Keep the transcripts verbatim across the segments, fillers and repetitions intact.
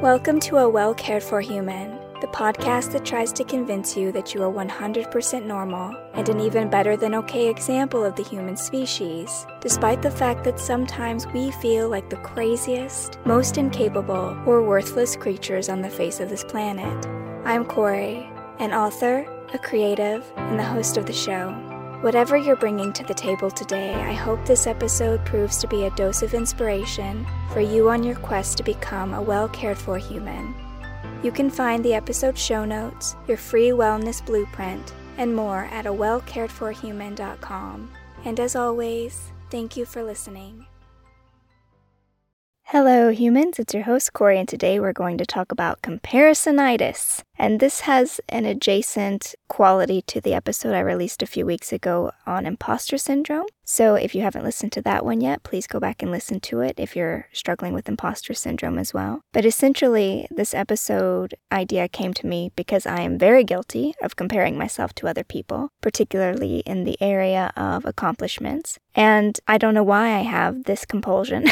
Welcome to A Well Cared For Human, the podcast that tries to convince you that you are one hundred percent normal and an even better than okay example of the human species, despite the fact that sometimes we feel like the craziest, most incapable, or worthless creatures on the face of this planet. I'm Corey, an author, a creative, and the host of the show. Whatever you're bringing to the table today, I hope this episode proves to be a dose of inspiration for you on your quest to become a well-cared-for human. You can find the episode show notes, your free wellness blueprint, and more at a well cared for human dot com. And as always, thank you for listening. Hello humans, it's your host Corey, and today we're going to talk about comparisonitis. And this has an adjacent quality to the episode I released a few weeks ago on imposter syndrome. So if you haven't listened to that one yet, please go back and listen to it if you're struggling with imposter syndrome as well. But essentially, this episode idea came to me because I am very guilty of comparing myself to other people, particularly in the area of accomplishments. And I don't know why I have this compulsion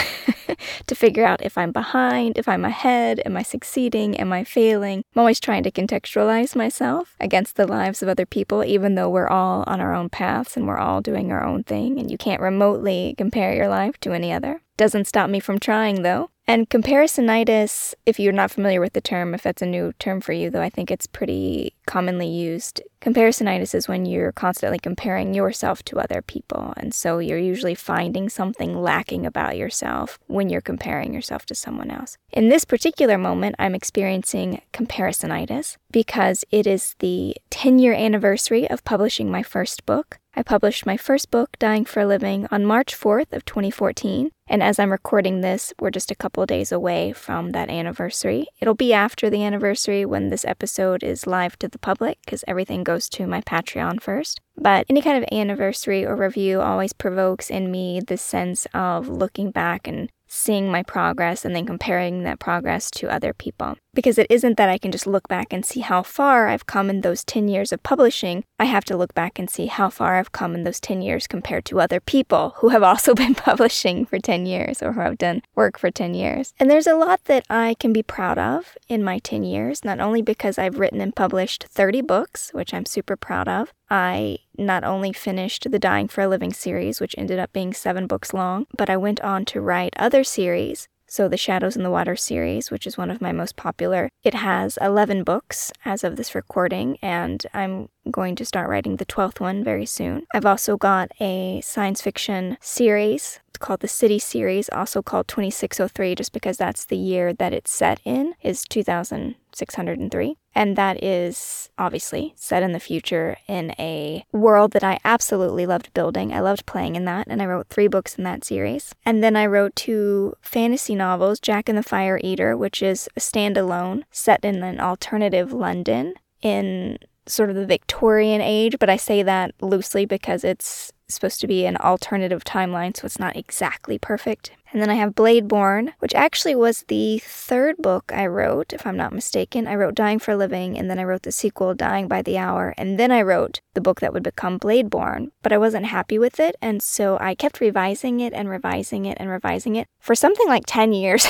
to figure out if I'm behind, if I'm ahead, am I succeeding, am I failing? I'm always trying to contextualize myself against the lives of other people, even though we're all on our own paths and we're all doing our own thing, and you can't remotely compare your life to any other. Doesn't stop me from trying, though. And comparisonitis, if you're not familiar with the term, if that's a new term for you, though I think it's pretty commonly used, comparisonitis is when you're constantly comparing yourself to other people, and so you're usually finding something lacking about yourself when you're comparing yourself to someone else. In this particular moment, I'm experiencing comparisonitis because it is the ten-year anniversary of publishing my first book. I published my first book, Dying for a Living, on March fourth of twenty fourteen, and as I'm recording this, we're just a couple days away from that anniversary. It'll be after the anniversary when this episode is live to the public, because everything goes to my Patreon first. But any kind of anniversary or review always provokes in me this sense of looking back and seeing my progress and then comparing that progress to other people. Because it isn't that I can just look back and see how far I've come in those ten years of publishing. I have to look back and see how far I've come in those ten years compared to other people who have also been publishing for ten years or who have done work for ten years. And there's a lot that I can be proud of in my ten years, not only because I've written and published thirty books, which I'm super proud of. I not only finished the Dying for a Living series, which ended up being seven books long, but I went on to write other series. So the Shadows in the Water series, which is one of my most popular, it has eleven books as of this recording, and I'm going to start writing the twelfth one very soon. I've also got a science fiction series. It's called the City series, also called twenty-six oh three, just because that's the year that it's set in, is two thousand six hundred three. And that is obviously set in the future in a world that I absolutely loved building. I loved playing in that, and I wrote three books in that series. And then I wrote two fantasy novels, Jack and the Fire Eater, which is a standalone set in an alternative London in sort of the Victorian age, but I say that loosely because it's supposed to be an alternative timeline, so it's not exactly perfect. And then I have Bladeborn, which actually was the third book I wrote, if I'm not mistaken. I wrote Dying for a Living, and then I wrote the sequel, Dying by the Hour, and then I wrote the book that would become Bladeborn, but I wasn't happy with it, and so I kept revising it and revising it and revising it for something like ten years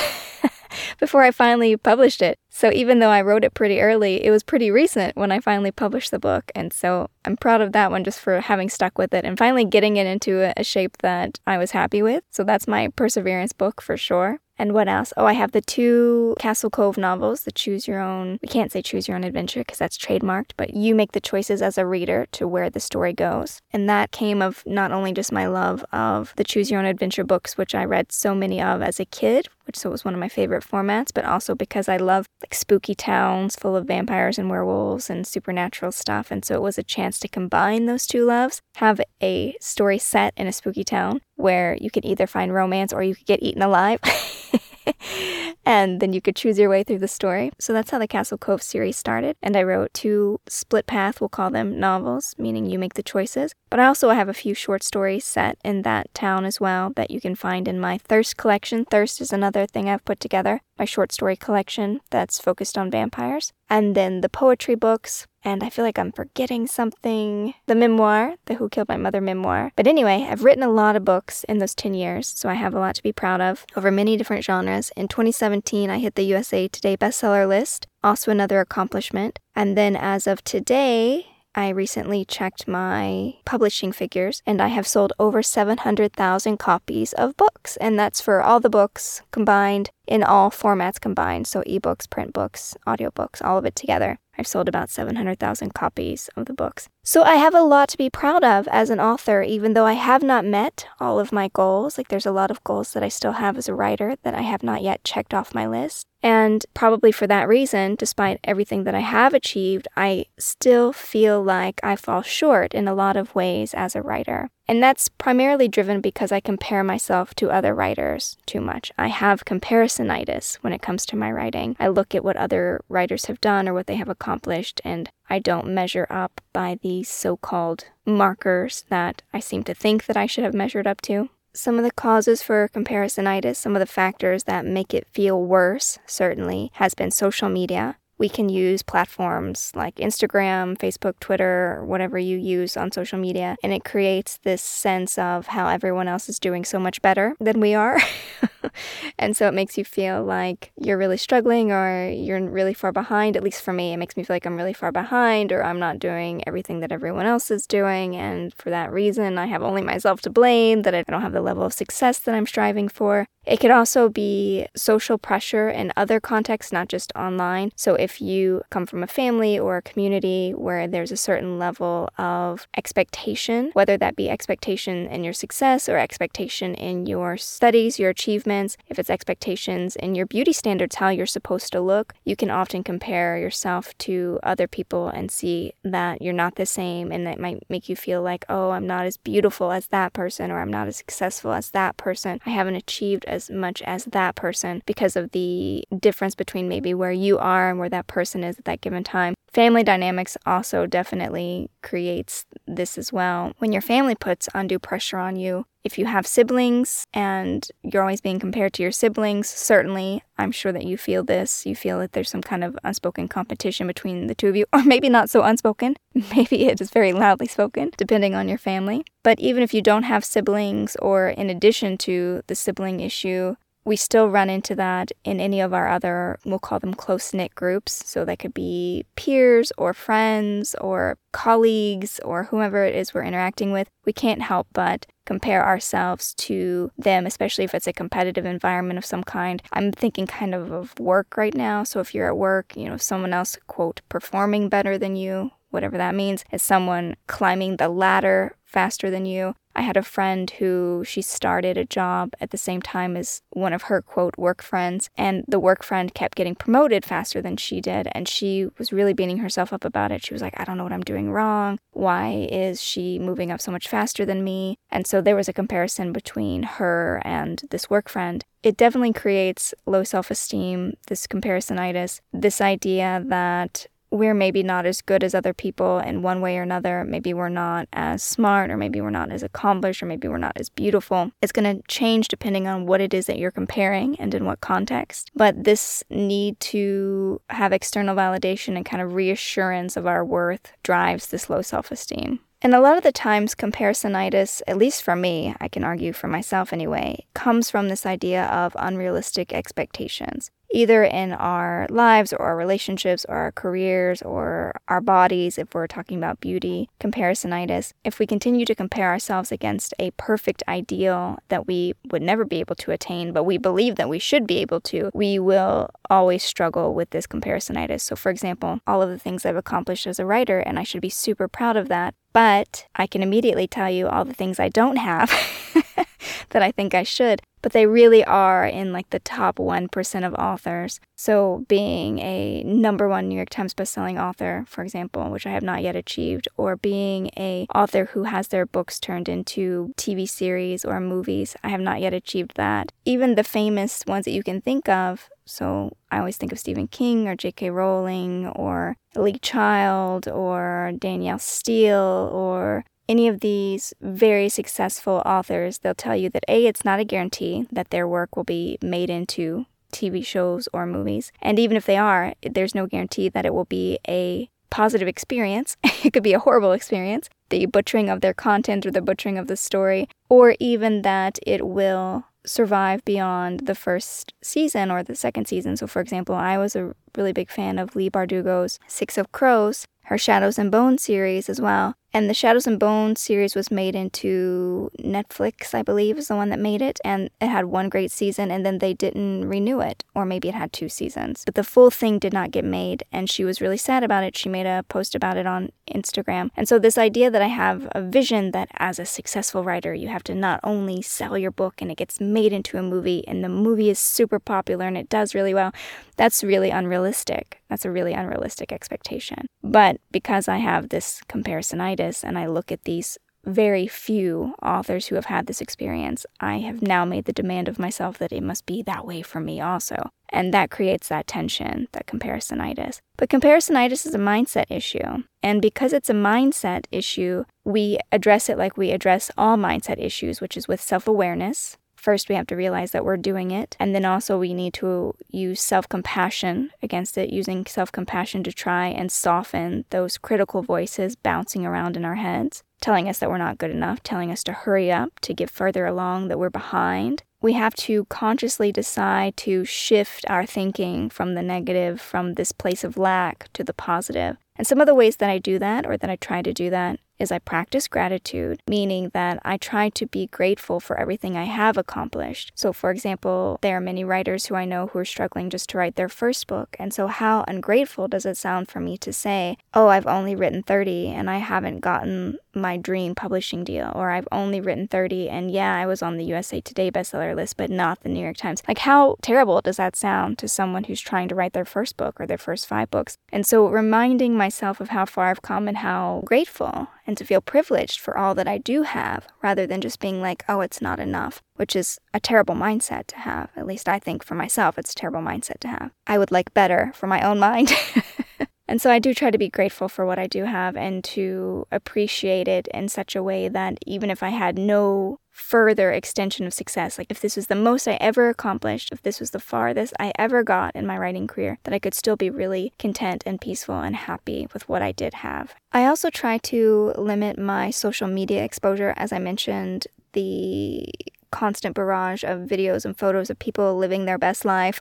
before I finally published it. So even though I wrote it pretty early, it was pretty recent when I finally published the book, and so I'm proud of that one just for having stuck with it and finally getting it into a shape that I was happy with. So that's my perseverance book for sure. And what else? Oh, I have the two Castle Cove novels, the Choose Your Own, we can't say Choose Your Own Adventure because that's trademarked, but you make the choices as a reader to where the story goes. And that came of not only just my love of the Choose Your Own Adventure books, which I read so many of as a kid, which so was one of my favorite formats, but also because I love like spooky towns full of vampires and werewolves and supernatural stuff. And so it was a chance to combine those two loves, have a story set in a spooky town where you could either find romance or you could get eaten alive. And then you could choose your way through the story. So that's how the Castle Cove series started. And I wrote two split path, we'll call them novels, meaning you make the choices. But I also have a few short stories set in that town as well that you can find in my Thirst collection. Thirst is another thing I've put together, my short story collection that's focused on vampires. And then the poetry books, and I feel like I'm forgetting something. The memoir, the Who Killed My Mother memoir. But anyway, I've written a lot of books in those ten years, so I have a lot to be proud of over many different genres. In twenty seventeen, I hit the U S A Today bestseller list, also another accomplishment. And then as of today, I recently checked my publishing figures, and I have sold over seven hundred thousand copies of books, and that's for all the books combined, in all formats combined, so ebooks, print books, audiobooks, all of it together. I've sold about seven hundred thousand copies of the books. So I have a lot to be proud of as an author, even though I have not met all of my goals. Like, there's a lot of goals that I still have as a writer that I have not yet checked off my list. And probably for that reason, despite everything that I have achieved, I still feel like I fall short in a lot of ways as a writer. And that's primarily driven because I compare myself to other writers too much. I have comparisonitis when it comes to my writing. I look at what other writers have done or what they have accomplished, and I don't measure up by these so-called markers that I seem to think that I should have measured up to. Some of the causes for comparisonitis, some of the factors that make it feel worse, certainly, has been social media. We can use platforms like Instagram, Facebook, Twitter, or whatever you use on social media, and it creates this sense of how everyone else is doing so much better than we are. And so it makes you feel like you're really struggling or you're really far behind. At least for me, it makes me feel like I'm really far behind, or I'm not doing everything that everyone else is doing, and for that reason, I have only myself to blame, that I don't have the level of success that I'm striving for. It could also be social pressure in other contexts, not just online. So if you come from a family or a community where there's a certain level of expectation, whether that be expectation in your success or expectation in your studies, your achievements, if it's expectations in your beauty standards, how you're supposed to look, you can often compare yourself to other people and see that you're not the same, and that might make you feel like, oh, I'm not as beautiful as that person, or I'm not as successful as that person. I haven't achieved as much as that person because of the difference between maybe where you are and where that person is at that given time. Family dynamics also definitely creates this as well. When your family puts undue pressure on you, if you have siblings and you're always being compared to your siblings, certainly I'm sure that you feel this. You feel that there's some kind of unspoken competition between the two of you, or maybe not so unspoken. Maybe it is very loudly spoken, depending on your family. But even if you don't have siblings, or in addition to the sibling issue, we still run into that in any of our other, we'll call them close-knit groups. So that could be peers or friends or colleagues or whomever it is we're interacting with. We can't help but compare ourselves to them, especially if it's a competitive environment of some kind. I'm thinking kind of of work right now. So if you're at work, you know, someone else, quote, performing better than you, whatever that means, is someone climbing the ladder faster than you. I had a friend who, she started a job at the same time as one of her, quote, work friends, and the work friend kept getting promoted faster than she did, and she was really beating herself up about it. She was like, I don't know what I'm doing wrong. Why is she moving up so much faster than me? And so there was a comparison between her and this work friend. It definitely creates low self-esteem, this comparisonitis, this idea that we're maybe not as good as other people in one way or another. Maybe we're not as smart, or maybe we're not as accomplished, or maybe we're not as beautiful. It's going to change depending on what it is that you're comparing and in what context. But this need to have external validation and kind of reassurance of our worth drives this low self-esteem. And a lot of the times, comparisonitis, at least for me, I can argue for myself anyway, comes from this idea of unrealistic expectations. Either in our lives or our relationships or our careers or our bodies, if we're talking about beauty, comparisonitis. If we continue to compare ourselves against a perfect ideal that we would never be able to attain, but we believe that we should be able to, we will always struggle with this comparisonitis. So for example, all of the things I've accomplished as a writer, and I should be super proud of that, but I can immediately tell you all the things I don't have that I think I should. But they really are in like the top one percent of authors. So being a number one New York Times bestselling author, for example, which I have not yet achieved, or being a author who has their books turned into T V series or movies, I have not yet achieved that. Even the famous ones that you can think of, so I always think of Stephen King or J K Rowling or Lee Child or Danielle Steele or any of these very successful authors, they'll tell you that A, it's not a guarantee that their work will be made into T V shows or movies. And even if they are, there's no guarantee that it will be a positive experience. It could be a horrible experience, the butchering of their content or the butchering of the story, or even that it will survive beyond the first season or the second season. So, for example, I was a really big fan of Leigh Bardugo's Six of Crows, her Shadows and Bones series as well. And the Shadows and Bones series was made into Netflix, I believe, is the one that made it. And it had one great season, and then they didn't renew it. Or maybe it had two seasons. But the full thing did not get made, and she was really sad about it. She made a post about it on Instagram. And so this idea that I have a vision that as a successful writer, you have to not only sell your book and it gets made into a movie, and the movie is super popular and it does really well, that's really unrealistic. That's a really unrealistic expectation. But because I have this comparisonitis and I look at these very few authors who have had this experience, I have now made the demand of myself that it must be that way for me also. And that creates that tension, that comparisonitis. But comparisonitis is a mindset issue. And because it's a mindset issue, we address it like we address all mindset issues, which is with self-awareness. First, we have to realize that we're doing it. And then also we need to use self-compassion against it, using self-compassion to try and soften those critical voices bouncing around in our heads, telling us that we're not good enough, telling us to hurry up, to get further along, that we're behind. We have to consciously decide to shift our thinking from the negative, from this place of lack, to the positive. And some of the ways that I do that, or that I try to do that, is I practice gratitude, meaning that I try to be grateful for everything I have accomplished. So, for example, there are many writers who I know who are struggling just to write their first book. And so how ungrateful does it sound for me to say, oh, I've only written thirty and I haven't gotten my dream publishing deal, or I've only written thirty and yeah, I was on the U S A Today bestseller list, but not the New York Times. Like, how terrible does that sound to someone who's trying to write their first book or their first five books? And so reminding myself of how far I've come and how grateful and to feel privileged for all that I do have, rather than just being like, oh, it's not enough, which is a terrible mindset to have. At least I think for myself, it's a terrible mindset to have. I would like better for my own mind. And so I do try to be grateful for what I do have and to appreciate it in such a way that even if I had no further extension of success, like if this was the most I ever accomplished, if this was the farthest I ever got in my writing career, that I could still be really content and peaceful and happy with what I did have. I also try to limit my social media exposure. As I mentioned, the constant barrage of videos and photos of people living their best life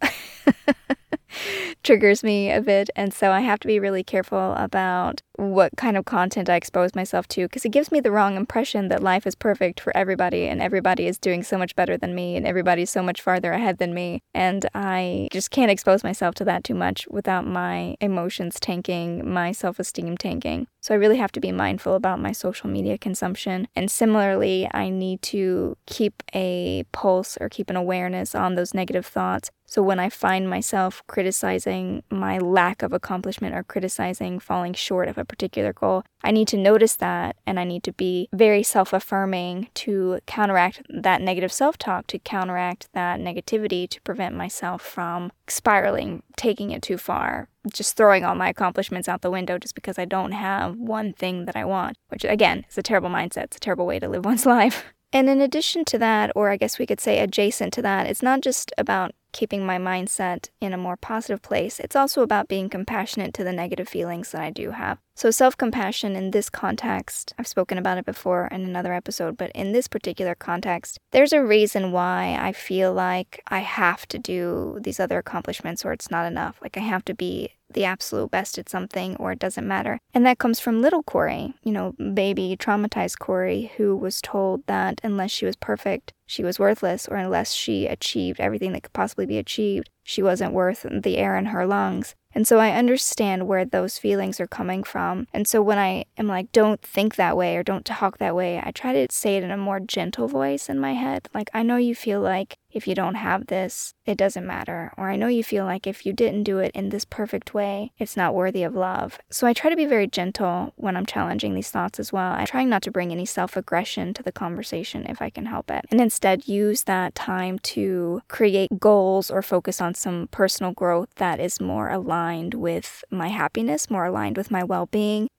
triggers me a bit, and so I have to be really careful about what kind of content I expose myself to, because it gives me the wrong impression that life is perfect for everybody and everybody is doing so much better than me and everybody's so much farther ahead than me, and I just can't expose myself to that too much without my emotions tanking, my self-esteem tanking. So I really have to be mindful about my social media consumption, and similarly, I need to keep a pulse or keep an awareness on those negative thoughts. So when I find myself criticizing my lack of accomplishment or criticizing falling short of a particular goal, I need to notice that, and I need to be very self-affirming to counteract that negative self-talk, to counteract that negativity, to prevent myself from spiraling, taking it too far, just throwing all my accomplishments out the window just because I don't have one thing that I want, which again is a terrible mindset. It's a terrible way to live one's life. And in addition to that, or I guess we could say adjacent to that, it's not just about keeping my mindset in a more positive place. It's also about being compassionate to the negative feelings that I do have. So self-compassion in this context, I've spoken about it before in another episode, but in this particular context, there's a reason why I feel like I have to do these other accomplishments or it's not enough. Like I have to be the absolute best at something or it doesn't matter. And that comes from little Corey, you know, baby traumatized Corey, who was told that unless she was perfect, she was worthless, or unless she achieved everything that could possibly be achieved, she wasn't worth the air in her lungs. And so I understand where those feelings are coming from. And so when I am like, don't think that way or don't talk that way, I try to say it in a more gentle voice in my head. Like, I know you feel like if you don't have this, it doesn't matter. Or I know you feel like if you didn't do it in this perfect way, it's not worthy of love. So I try to be very gentle when I'm challenging these thoughts as well. I'm trying not to bring any self-aggression to the conversation if I can help it. And instead use that time to create goals or focus on some personal growth that is more aligned with my happiness, more aligned with my well-being,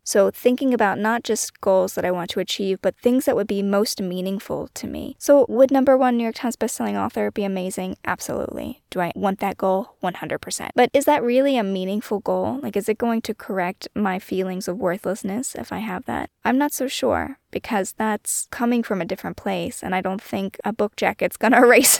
So thinking about not just goals that I want to achieve, but things that would be most meaningful to me. So would number one New York Times bestselling author be amazing? Absolutely. Do I want that goal? one hundred percent. But is that really a meaningful goal? Like, is it going to correct my feelings of worthlessness if I have that? I'm not so sure, because that's coming from a different place, and I don't think a book jacket's gonna erase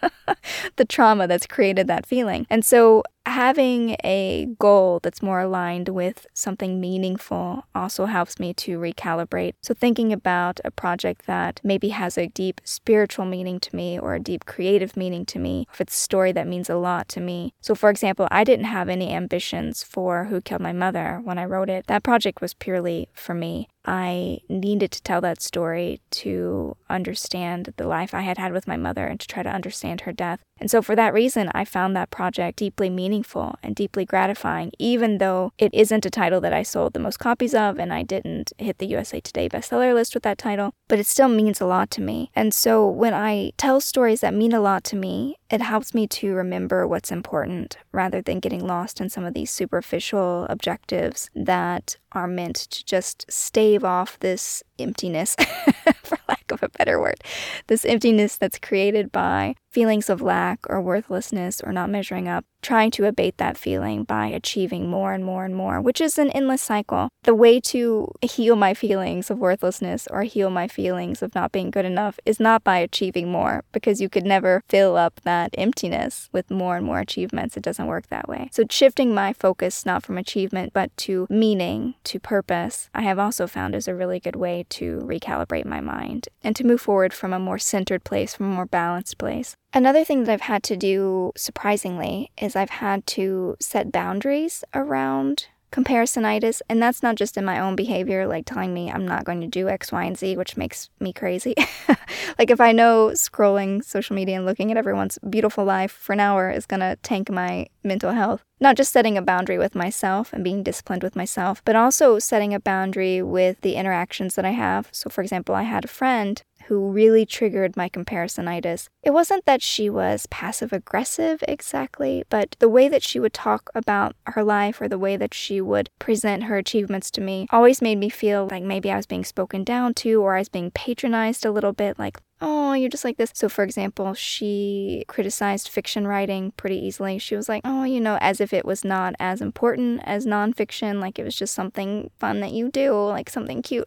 the trauma that's created that feeling. And so having a goal that's more aligned with something meaningful also helps me to recalibrate. So thinking about a project that maybe has a deep spiritual meaning to me or a deep creative meaning to me, if it's a story that means a lot to me. So for example, I didn't have any ambitions for Who Killed My Mother when I wrote it. That project was purely for me. I needed to tell that story to understand the life I had had with my mother and to try to understand her death. And so for that reason, I found that project deeply meaningful and deeply gratifying, even though it isn't a title that I sold the most copies of and I didn't hit the U S A Today bestseller list with that title, but it still means a lot to me. And so when I tell stories that mean a lot to me, it helps me to remember what's important rather than getting lost in some of these superficial objectives that are meant to just stave off this emptiness, for lack of a better word, this emptiness that's created by feelings of lack or worthlessness or not measuring up, trying to abate that feeling by achieving more and more and more, which is an endless cycle. The way to heal my feelings of worthlessness or heal my feelings of not being good enough is not by achieving more, because you could never fill up that emptiness with more and more achievements. It doesn't work that way. So shifting my focus not from achievement but to meaning, to purpose, I have also found is a really good way to recalibrate my mind and to move forward from a more centered place, from a more balanced place. Another thing that I've had to do, surprisingly, is I've had to set boundaries around comparisonitis, and that's not just in my own behavior, like telling me I'm not going to do X, Y, and Z, which makes me crazy. Like if I know scrolling social media and looking at everyone's beautiful life for an hour is going to tank my mental health. Not just setting a boundary with myself and being disciplined with myself, but also setting a boundary with the interactions that I have. So for example, I had a friend who really triggered my comparisonitis. It wasn't that she was passive-aggressive exactly, but the way that she would talk about her life or the way that she would present her achievements to me always made me feel like maybe I was being spoken down to or I was being patronized a little bit, like, oh, you're just like this. So for example, she criticized fiction writing pretty easily. She was like, oh, you know, as if it was not as important as nonfiction, like it was just something fun that you do, like something cute.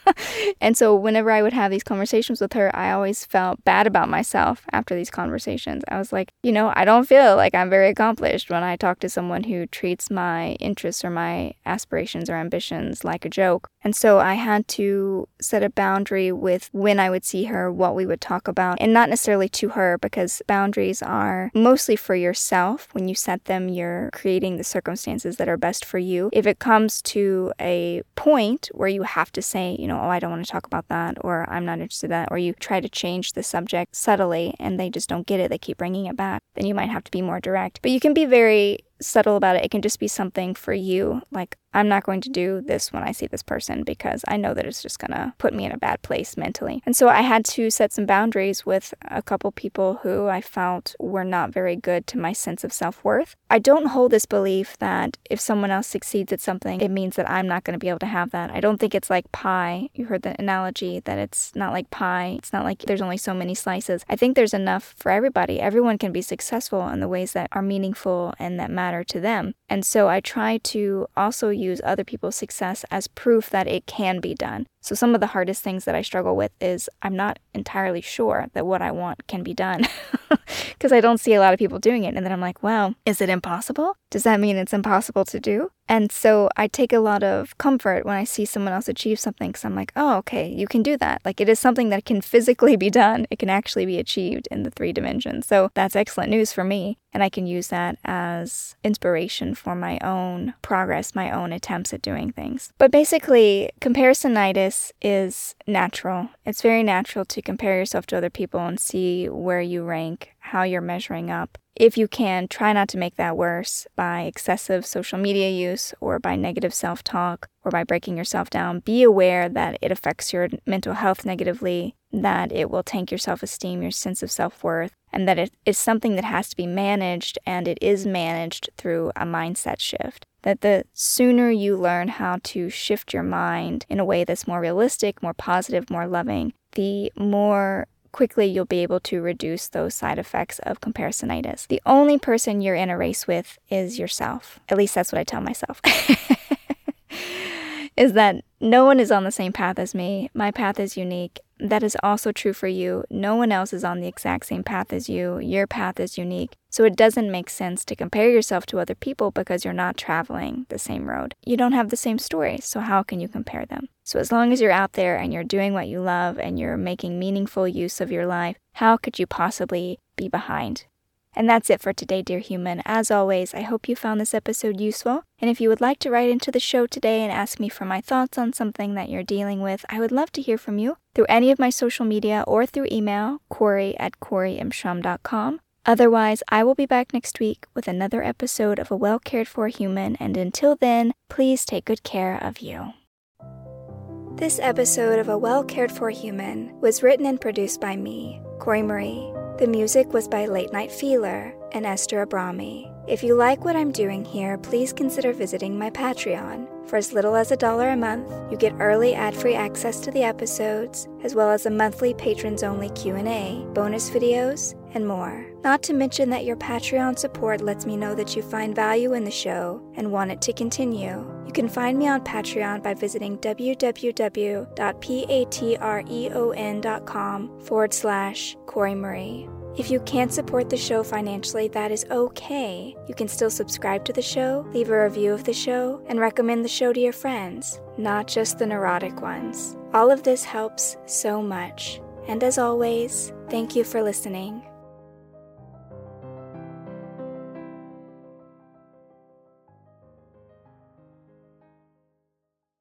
And so whenever I would have these conversations with her, I always felt bad about myself after these conversations. I was like, you know, I don't feel like I'm very accomplished when I talk to someone who treats my interests or my aspirations or ambitions like a joke. And so I had to set a boundary with when I would see her, what we would talk about, and not necessarily to her, because boundaries are mostly for yourself. When you set them, you're creating the circumstances that are best for you. If it comes to a point where you have to say, you know, oh, I don't want to talk about that, or I'm not interested in that, or you try to change the subject subtly and they just don't get it, they keep bringing it back, then you might have to be more direct. But you can be very subtle about it. It can just be something for you, like, I'm not going to do this when I see this person because I know that it's just gonna put me in a bad place mentally. And so I had to set some boundaries with a couple people who I felt were not very good to my sense of self-worth. I don't hold this belief that if someone else succeeds at something, it means that I'm not going to be able to have that. I don't think it's like pie. You heard the analogy that it's not like pie. It's not like there's only so many slices. I think there's enough for everybody. Everyone can be successful in the ways that are meaningful and that matter to them. And so I try to also use other people's success as proof that it can be done. So some of the hardest things that I struggle with is I'm not entirely sure that what I want can be done because I don't see a lot of people doing it. And then I'm like, well, is it impossible? Does that mean it's impossible to do? And so I take a lot of comfort when I see someone else achieve something, because I'm like, oh, okay, you can do that. Like, it is something that can physically be done. It can actually be achieved in the three dimensions. So that's excellent news for me. And I can use that as inspiration for my own progress, my own attempts at doing things. But basically, comparisonitis is natural. It's very natural to compare yourself to other people and see where you rank, how you're measuring up. If you can, try not to make that worse by excessive social media use or by negative self-talk or by breaking yourself down. Be aware that it affects your mental health negatively, that it will tank your self-esteem, your sense of self-worth, and that it is something that has to be managed, and it is managed through a mindset shift. that the sooner you learn how to shift your mind in a way that's more realistic, more positive, more loving, the more quickly you'll be able to reduce those side effects of comparisonitis. The only person you're in a race with is yourself. At least that's what I tell myself. Is that no one is on the same path as me. My path is unique. That is also true for you. No one else is on the exact same path as you. Your path is unique. So it doesn't make sense to compare yourself to other people because you're not traveling the same road. You don't have the same story, so how can you compare them? So as long as you're out there and you're doing what you love and you're making meaningful use of your life, how could you possibly be behind? And that's it for today, dear human. As always, I hope you found this episode useful. And if you would like to write into the show today and ask me for my thoughts on something that you're dealing with, I would love to hear from you through any of my social media or through email, Corey at corey imsham dot com. Otherwise, I will be back next week with another episode of A Well Cared For Human. And until then, please take good care of you. This episode of A Well Cared For Human was written and produced by me, Corey Marie. The music was by Late Night Feeler and Esther Abrami. If you like what I'm doing here, please consider visiting my Patreon. For as little as a dollar a month, you get early ad-free access to the episodes, as well as a monthly patrons-only Q and A, bonus videos, and more. Not to mention that your Patreon support lets me know that you find value in the show and want it to continue. You can find me on Patreon by visiting www.patreon.com forward slash Corey Marie. If you can't support the show financially, that is okay. You can still subscribe to the show, leave a review of the show, and recommend the show to your friends, not just the neurotic ones. All of this helps so much. And as always, thank you for listening.